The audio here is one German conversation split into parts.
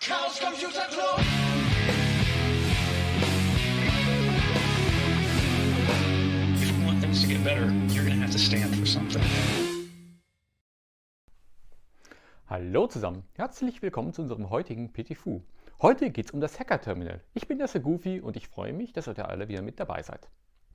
Chaos Computer Club. If you want things to get better, you're going to have to stand for something. Hallo zusammen, herzlich willkommen zu unserem heutigen PTFU. Heute geht es um das Hacker-Terminal. Ich bin der Sir Goofy und ich freue mich, dass ihr alle wieder mit dabei seid.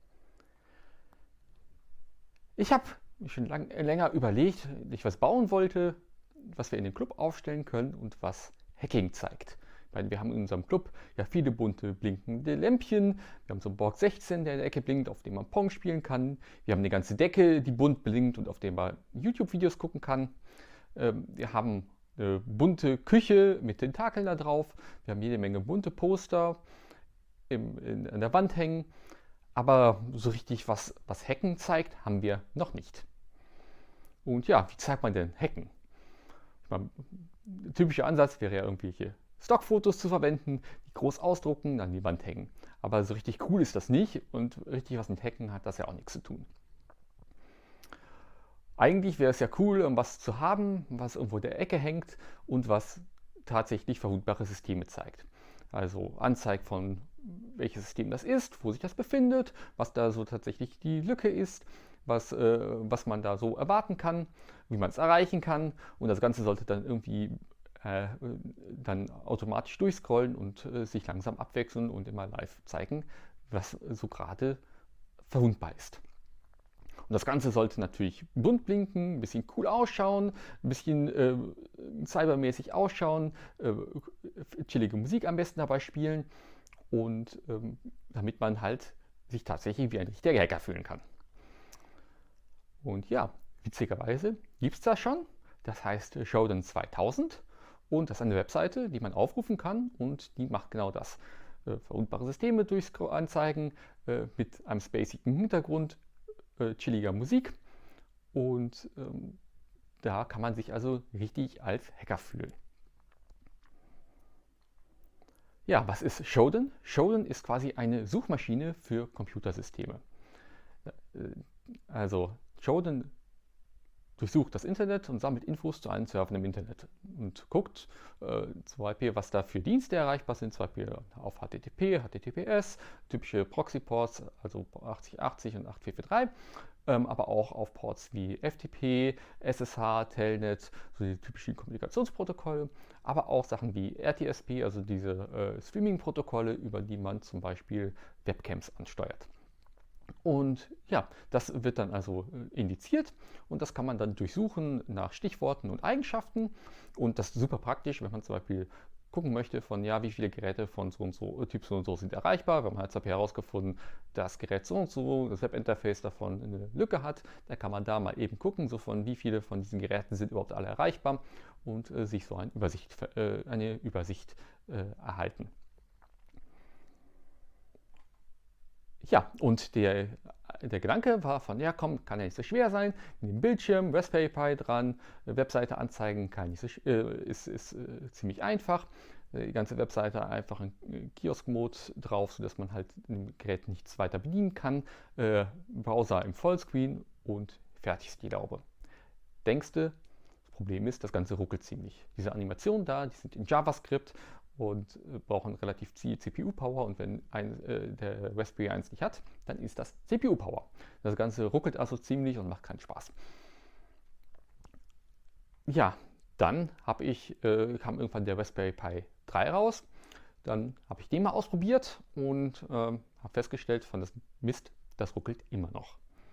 Ich habe schon länger überlegt, wie ich was bauen wollte, was wir in dem Club aufstellen können und was Hacking zeigt. Weil wir haben in unserem Club ja viele bunte blinkende Lämpchen. Wir haben so einen Borg 16, der in der Ecke blinkt, auf dem man Pong spielen kann. Wir haben eine ganze Decke, die bunt blinkt und auf der man YouTube-Videos gucken kann. Wir haben eine bunte Küche mit Tentakeln da drauf. Wir haben jede Menge bunte Poster an der Wand hängen. Aber so richtig was Hacken zeigt, haben wir noch nicht. Und ja, wie zeigt man denn Hacken? Ich meine, der typische Ansatz wäre ja irgendwelche Stockfotos zu verwenden, die groß ausdrucken, dann an die Wand hängen. Aber so richtig cool ist das nicht und richtig was mit Hacken hat das ja auch nichts zu tun. Eigentlich wäre es ja cool, was zu haben, was irgendwo in der Ecke hängt und was tatsächlich verwundbare Systeme zeigt. Also anzeigt von welches System das ist, wo sich das befindet, was da so tatsächlich die Lücke ist, was man da so erwarten kann, wie man es erreichen kann. Und das Ganze sollte dann irgendwie dann automatisch durchscrollen und sich langsam abwechseln und immer live zeigen, was so gerade verwundbar ist. Und das Ganze sollte natürlich bunt blinken, ein bisschen cool ausschauen, ein bisschen cybermäßig ausschauen, chillige Musik am besten dabei spielen und damit man halt sich tatsächlich wie ein richtiger Hacker fühlen kann. Und ja, witzigerweise gibt es das schon. Das heißt Shodan 2000 und das ist eine Webseite, die man aufrufen kann und die macht genau das. Verwundbare Systeme anzeigen mit einem spacigen Hintergrund, chilliger Musik und da kann man sich also richtig als Hacker fühlen. Ja, was ist Shodan? Shodan ist quasi eine Suchmaschine für Computersysteme. Also Shodan durchsucht das Internet und sammelt Infos zu allen Servern im Internet und guckt zum Beispiel, was da für Dienste erreichbar sind, zum Beispiel auf HTTP, HTTPS, typische Proxy-Ports, also 8080 und 8443, aber auch auf Ports wie FTP, SSH, Telnet, so die typischen Kommunikationsprotokolle, aber auch Sachen wie RTSP, also diese Streaming-Protokolle, über die man zum Beispiel Webcams ansteuert. Und ja, das wird dann also indiziert und das kann man dann durchsuchen nach Stichworten und Eigenschaften. Und das ist super praktisch, wenn man zum Beispiel gucken möchte von, ja, wie viele Geräte von so und so, Typ so und so sind erreichbar. Wenn man hat herausgefunden, das Gerät so und so, das Webinterface davon eine Lücke hat, dann kann man da mal eben gucken, so von wie viele von diesen Geräten sind überhaupt alle erreichbar und sich so eine Übersicht erhalten. Ja, und der Gedanke war von, ja komm, kann ja nicht so schwer sein, mit dem Bildschirm, Raspberry Pi dran, Webseite anzeigen kann nicht so, ist ziemlich einfach. Die ganze Webseite einfach in Kiosk-Mode drauf, sodass man halt im Gerät nichts weiter bedienen kann. Browser im Vollscreen und fertig ist die Laube. Denkste, das Problem ist, das Ganze ruckelt ziemlich. Diese Animationen da, die sind in JavaScript und brauchen relativ viel CPU-Power und wenn der Raspberry 1 nicht hat, dann ist das CPU-Power. Das Ganze ruckelt also ziemlich und macht keinen Spaß. Ja, dann kam irgendwann der Raspberry Pi 3 raus. Dann habe ich den mal ausprobiert und habe festgestellt, von das Mist, das ruckelt immer noch.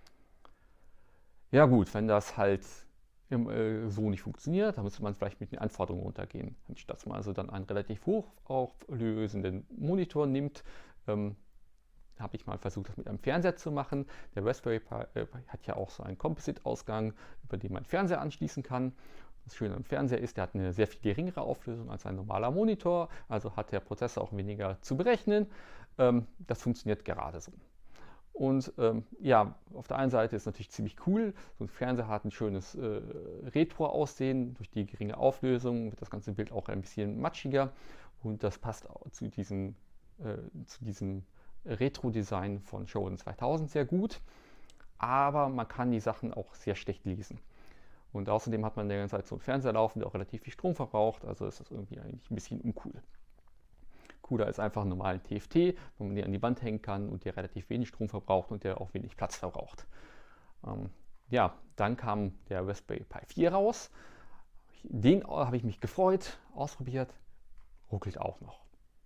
Ja gut, wenn das halt so nicht funktioniert, dann müsste man vielleicht mit den Anforderungen runtergehen. Anstatt man also dann einen relativ hochauflösenden Monitor nimmt, habe ich mal versucht, das mit einem Fernseher zu machen. Der Raspberry Pi hat ja auch so einen Composite-Ausgang, über den man Fernseher anschließen kann. Das Schöne am Fernseher ist, der hat eine sehr viel geringere Auflösung als ein normaler Monitor, also hat der Prozessor auch weniger zu berechnen. Das funktioniert gerade so. Und ja, auf der einen Seite ist es natürlich ziemlich cool. So ein Fernseher hat ein schönes Retro-Aussehen. Durch die geringe Auflösung wird das ganze Bild auch ein bisschen matschiger. Und das passt auch zu diesem Retro-Design von Shodan 2000 sehr gut. Aber man kann die Sachen auch sehr schlecht lesen. Und außerdem hat man die ganze Zeit so einen Fernseher laufen, der auch relativ viel Strom verbraucht, also ist das irgendwie eigentlich ein bisschen uncool. Cooler ist einfach einen normalen TFT, wo man den an die Wand hängen kann und der relativ wenig Strom verbraucht und der auch wenig Platz verbraucht. Ja, dann kam der Raspberry Pi 4 raus. Den habe ich mich gefreut, ausprobiert, ruckelt auch noch.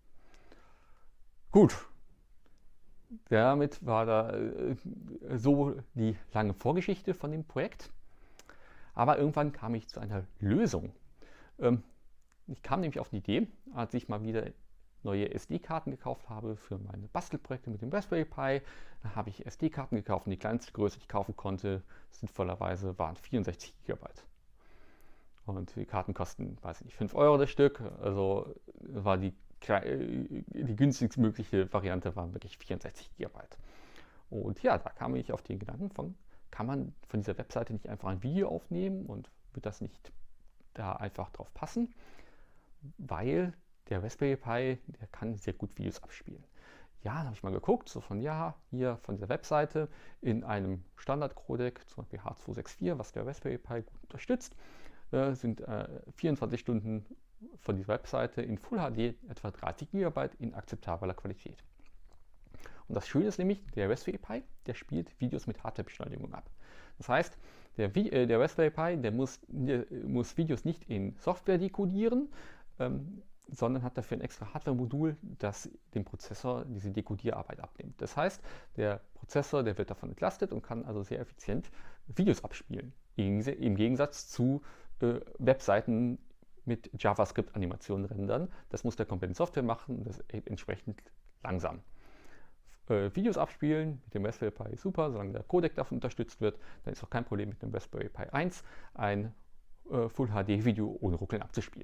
Gut, damit war da so die lange Vorgeschichte von dem Projekt. Aber irgendwann kam ich zu einer Lösung. Ich kam nämlich auf die Idee, als ich mal wieder neue SD-Karten gekauft habe für meine Bastelprojekte mit dem Raspberry Pi. Da habe ich SD-Karten gekauft und die kleinste Größe, die ich kaufen konnte, sinnvollerweise waren 64 GB. Und die Karten kosten, weiß ich nicht, 5 Euro das Stück. Also war die günstigst mögliche Variante waren wirklich 64 GB. Und ja, da kam ich auf den Gedanken von, kann man von dieser Webseite nicht einfach ein Video aufnehmen und wird das nicht da einfach drauf passen? Weil der Raspberry Pi, der kann sehr gut Videos abspielen. Ja, da habe ich mal geguckt, so von ja, hier von dieser Webseite in einem Standard-Codec, zum Beispiel H264, was der Raspberry Pi gut unterstützt, sind 24 Stunden von dieser Webseite in Full HD etwa 30 GB in akzeptabler Qualität. Und das Schöne ist nämlich, der Raspberry Pi, der spielt Videos mit Hardwarebeschleunigung ab. Das heißt, der Raspberry Pi, der muss Videos nicht in Software dekodieren, sondern hat dafür ein extra Hardware-Modul, das dem Prozessor diese Dekodierarbeit abnimmt. Das heißt, der Prozessor, der wird davon entlastet und kann also sehr effizient Videos abspielen. Im Gegensatz zu Webseiten mit JavaScript-Animationen rendern. Das muss der komplette Software machen und das ist entsprechend langsam. Videos abspielen mit dem Raspberry Pi ist super, solange der Codec davon unterstützt wird, dann ist auch kein Problem mit dem Raspberry Pi 1 ein Full HD Video ohne Ruckeln abzuspielen.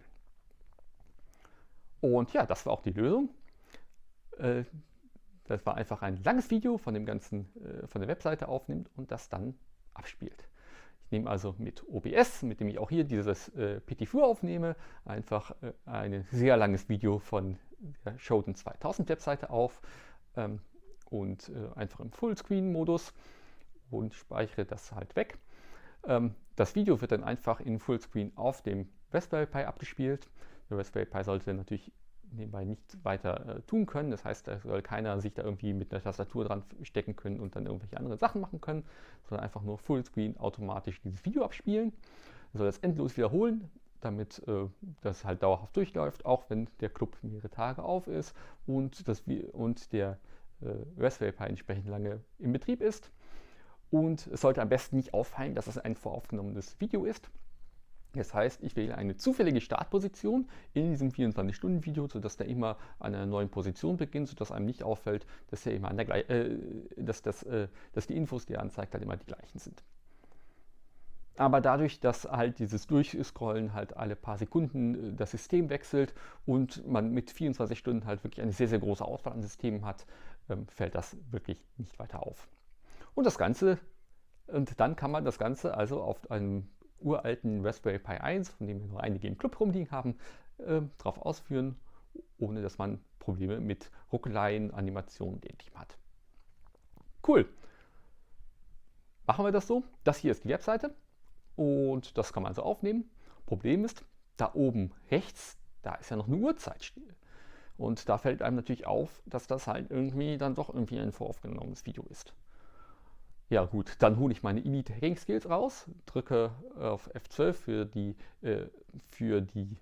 Und ja, das war auch die Lösung. Das war einfach ein langes Video von dem ganzen, von der Webseite aufnimmt und das dann abspielt. Ich nehme also mit OBS, mit dem ich auch hier dieses Petit-Four aufnehme, einfach ein sehr langes Video von der Shodan 2000 Webseite auf und einfach im Fullscreen-Modus und speichere das halt weg. Das Video wird dann einfach in Fullscreen auf dem Raspberry Pi abgespielt. Der Raspberry Pi sollte natürlich nebenbei nicht weiter tun können. Das heißt, da soll keiner sich da irgendwie mit einer Tastatur dran stecken können und dann irgendwelche anderen Sachen machen können, sondern einfach nur Fullscreen automatisch dieses Video abspielen. Er soll das endlos wiederholen, damit das halt dauerhaft durchläuft, auch wenn der Club mehrere Tage auf ist und der Raspberry Pi entsprechend lange im Betrieb ist. Und es sollte am besten nicht auffallen, dass es ein voraufgenommenes Video ist. Das heißt, ich wähle eine zufällige Startposition in diesem 24-Stunden-Video, sodass der immer an einer neuen Position beginnt, sodass einem nicht auffällt, dass, er immer an der dass die Infos, die er anzeigt, halt immer die gleichen sind. Aber dadurch, dass halt dieses Durchscrollen halt alle paar Sekunden das System wechselt und man mit 24 Stunden halt wirklich eine sehr, sehr große Auswahl an Systemen hat, fällt das wirklich nicht weiter auf. Und dann kann man das Ganze also auf einem uralten Raspberry Pi 1, von dem wir noch einige im Club rumliegen haben, drauf ausführen, ohne dass man Probleme mit Ruckeleien, Animationen und Ähnlichem hat. Cool. Machen wir das so. Das hier ist die Webseite und das kann man also aufnehmen. Problem ist, da oben rechts, da ist ja noch eine Uhrzeit. Und da fällt einem natürlich auf, dass das halt irgendwie dann doch irgendwie ein voraufgenommenes Video ist. Ja gut, dann hole ich meine Elite Hacking Skills raus, drücke auf F12 für die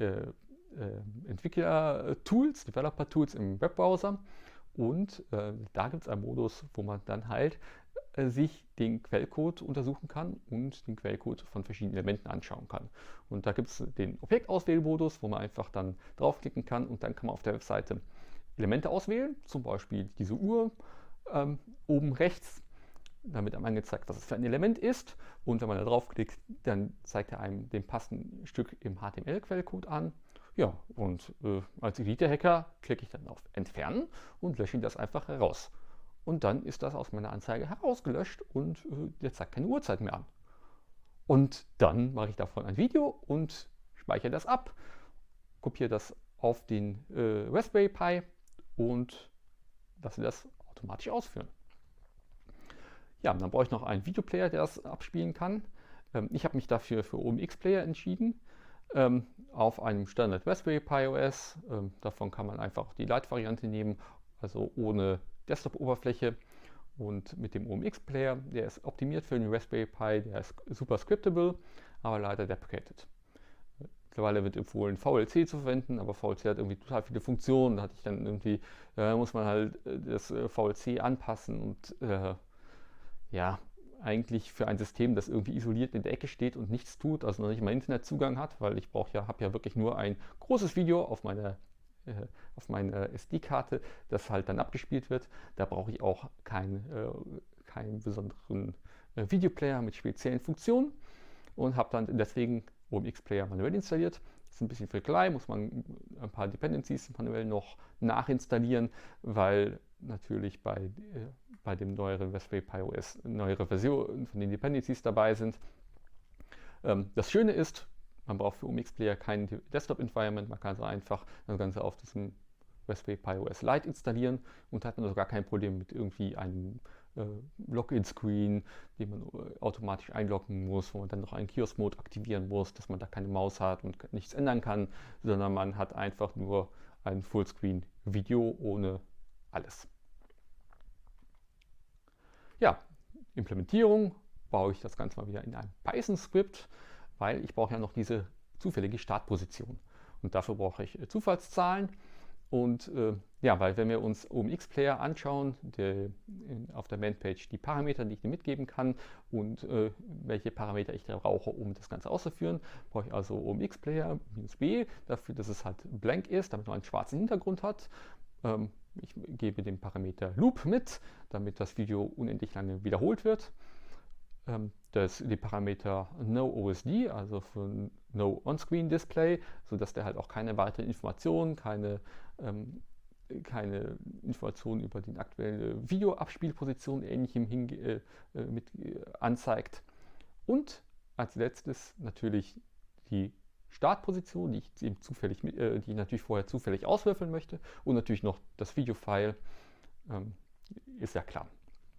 Entwickler-Tools, Developer-Tools im Webbrowser und da gibt es einen Modus, wo man dann halt sich den Quellcode untersuchen kann und den Quellcode von verschiedenen Elementen anschauen kann. Und da gibt es den Objektauswählmodus, wo man einfach dann draufklicken kann und dann kann man auf der Webseite Elemente auswählen, zum Beispiel diese Uhr oben rechts. Damit einem angezeigt, was es für ein Element ist. Und wenn man da draufklickt, dann zeigt er einem den passenden Stück im HTML-Quellcode an. Ja, und als Elite-Hacker klicke ich dann auf Entfernen und lösche das einfach heraus. Und dann ist das aus meiner Anzeige herausgelöscht und der zeigt keine Uhrzeit mehr an. Und dann mache ich davon ein Video und speichere das ab, kopiere das auf den Raspberry Pi und lasse das automatisch ausführen. Ja, dann brauche ich noch einen Videoplayer, der das abspielen kann. Ich habe mich dafür für OMX Player entschieden, auf einem Standard Raspberry Pi OS. Davon kann man einfach die Lite-Variante nehmen, also ohne Desktop-Oberfläche. Und mit dem OMX Player, der ist optimiert für den Raspberry Pi, der ist super scriptable, aber leider deprecated. Mittlerweile wird empfohlen, VLC zu verwenden, aber VLC hat irgendwie total viele Funktionen. Da hatte ich dann irgendwie, muss man halt das VLC anpassen und ja, eigentlich für ein System, das irgendwie isoliert in der Ecke steht und nichts tut, also noch nicht mal Internetzugang hat, weil ich habe ja wirklich nur ein großes Video auf meiner SD-Karte, das halt dann abgespielt wird. Da brauche ich auch keinen besonderen Videoplayer mit speziellen Funktionen und habe dann deswegen OMX Player manuell installiert. Das ist ein bisschen Frickelei, muss man ein paar Dependencies manuell noch nachinstallieren, weil natürlich bei dem neueren Raspberry Pi OS neuere Versionen von den Dependencies dabei sind. Das Schöne ist, man braucht für OMX Player kein Desktop-Environment, man kann so einfach das Ganze auf diesem Raspberry Pi OS Lite installieren und hat dann also gar kein Problem mit irgendwie einem Login-Screen, den man automatisch einloggen muss, wo man dann noch einen Kiosk-Mode aktivieren muss, dass man da keine Maus hat und nichts ändern kann, sondern man hat einfach nur ein Fullscreen-Video ohne alles. Ja, Implementierung baue ich das Ganze mal wieder in einem Python-Skript, weil ich brauche ja noch diese zufällige Startposition. Und dafür brauche ich Zufallszahlen. Und ja, weil wenn wir uns OMX Player anschauen, auf der Man-Page die Parameter, die ich dir mitgeben kann und welche Parameter ich da brauche, um das Ganze auszuführen, brauche ich also OMX Player -b, dafür, dass es halt blank ist, damit man einen schwarzen Hintergrund hat. Ich gebe den Parameter Loop mit, damit das Video unendlich lange wiederholt wird. Die Parameter NoOSD, also für No On-Screen Display, sodass der halt auch keine weiteren Informationen, keine Informationen über die aktuelle Videoabspielposition ähnlichem anzeigt. Und als letztes natürlich die Startposition, die ich natürlich vorher zufällig auswürfeln möchte, und natürlich noch das Videofile, ist ja klar.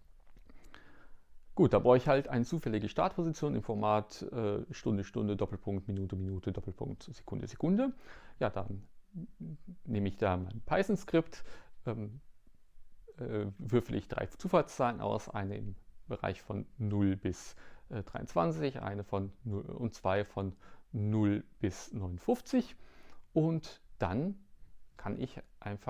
Gut, da brauche ich halt eine zufällige Startposition im Format Stunde, Stunde, Doppelpunkt, Minute, Minute, Doppelpunkt, Sekunde, Sekunde. Ja, dann nehme ich da mein Python-Skript, würfel ich 3 Zufallszahlen aus, eine im Bereich von 0 bis 23, eine von 0 und 2 von 0 bis 59 und dann kann ich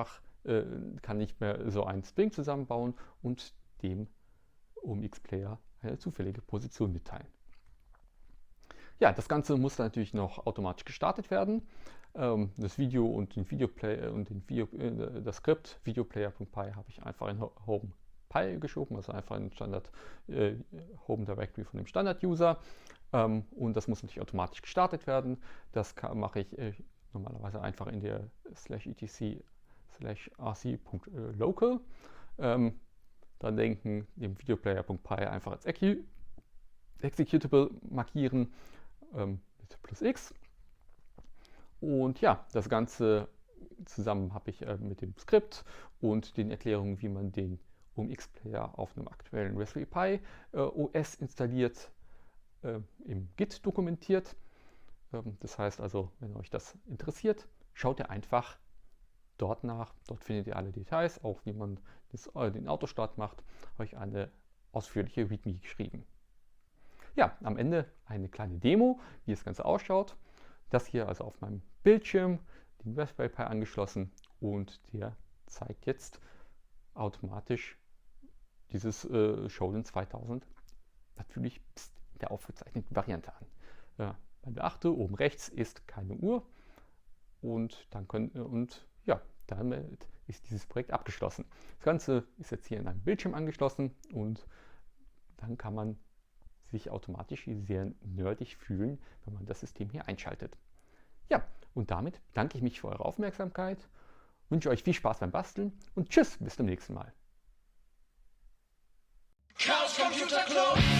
mir so einen String zusammenbauen und dem OMX Player eine zufällige Position mitteilen. Ja, das Ganze muss dann natürlich noch automatisch gestartet werden. Das Video und das Skript videoplayer.py habe ich einfach in Home Pi geschoben, also einfach in Standard Home Directory von dem Standard-User. Und das muss natürlich automatisch gestartet werden. Das mache ich normalerweise einfach in der /etc/rc.local. Dann dem videoplayer.py einfach als Executable markieren mit +x. Und ja, das Ganze zusammen habe ich mit dem Skript und den Erklärungen, wie man den OMX Player auf einem aktuellen Raspberry Pi OS installiert, im Git dokumentiert. Das heißt also, wenn euch das interessiert, schaut ihr einfach dort nach. Dort findet ihr alle Details, auch wie man den Autostart macht, habe ich eine ausführliche README geschrieben. Ja, am Ende eine kleine Demo, wie das Ganze ausschaut. Das hier also auf meinem Bildschirm, den Raspberry Pi angeschlossen und der zeigt jetzt automatisch dieses Shodan 2000 natürlich in der aufgezeichneten Variante an. Man beachte, oben rechts ist keine Uhr und damit ist dieses Projekt abgeschlossen. Das Ganze ist jetzt hier in einem Bildschirm angeschlossen und dann kann man sich automatisch sehr nerdig fühlen, wenn man das System hier einschaltet. Ja, und damit danke ich mich für eure Aufmerksamkeit, wünsche euch viel Spaß beim Basteln und tschüss, bis zum nächsten Mal. Chaos Computer Club.